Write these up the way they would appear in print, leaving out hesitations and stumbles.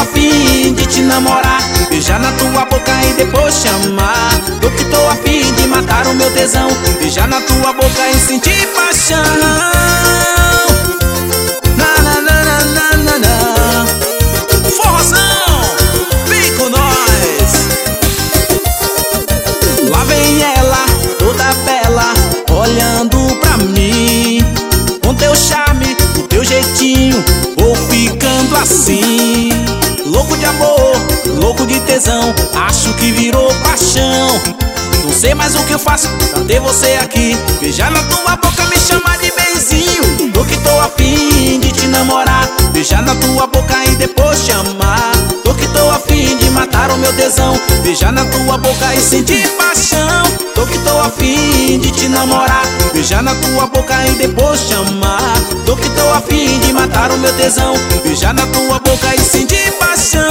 afim de te namorar, beijar na tua boca e depois chamar. Tô que tô afim de matar o meu tesão, beijar na tua boca e sentir paixão. Na na na na na na na. Forrozão, vem com nós. Lá vem ela, toda bela, olhando pra mim. Com teu charme, o teu jeitinho, vou ficando assim. Louco de amor, louco de tesão, acho que virou paixão. Não sei mais o que eu faço pra ter você aqui, beijar na tua boca, me chamar de benzinho. Tô que tô afim de te namorar, beijar na tua boca e depois chamar. Tô que tô afim de matar o meu tesão, beijar na tua boca e sentir paixão. Tô que tô afim de te namorar, beijar na tua boca e depois chamar. Tô que tô afim de matar o meu tesão, beijar na tua boca e sentir paixão.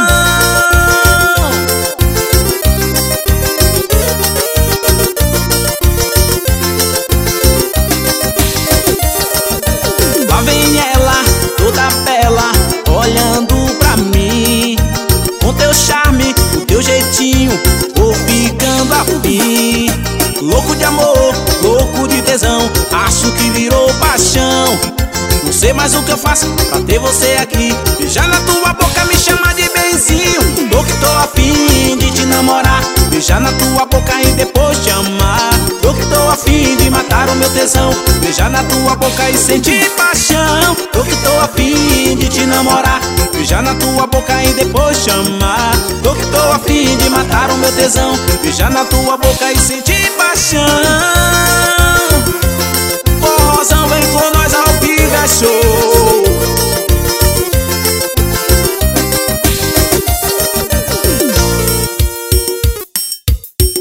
Lá vem ela, toda bela, olhando pra mim. Com teu charme, o teu jeitinho, vou ficando afim. Louco de amor, louco de tesão, acho que virou paixão. Não sei mais o que eu faço pra ter você aqui, beijar na tua boca, me chamar de benzinho. Tô que tô afim de te namorar, beijar na tua boca e depois chamar. Tô que tô afim de matar o meu tesão, beijar na tua boca e sentir paixão. Tô que tô afim de te namorar, beijar na tua boca e depois chamar. Tô que tô afim de matar o meu tesão, beijar na tua boca e sentir paixão. Forrozão, vem com nós ao vivo, é show.